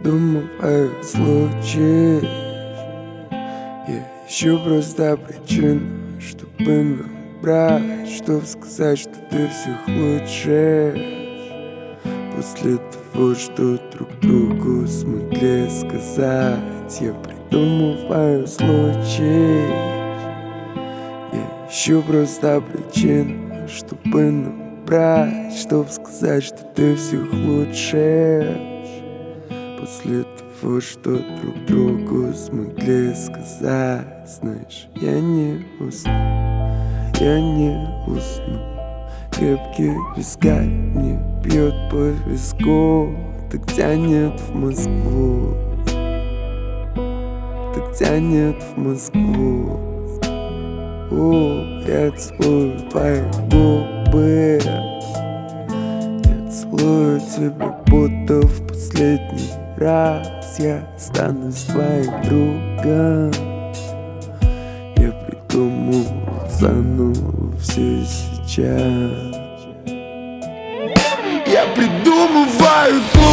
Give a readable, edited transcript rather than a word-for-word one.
придумываю случай. Я ищу просто причину, чтобы набрать, чтоб сказать, что ты всех лучше. После того, что друг другу смогли сказать, я придумываю случай. Я ищу просто причину, чтобы набрать, чтоб сказать, что ты всех лучше. После того, что друг другу смогли сказать, знаешь, я не усну, я не усну. Крепкий вискарь мне бьет по виску, так тянет в Москву, так тянет в Москву. Я целую твои губы, я целую тебя, будто в последний раз. Я станусь твоим другом. Я придумал заново все сейчас. Я придумываю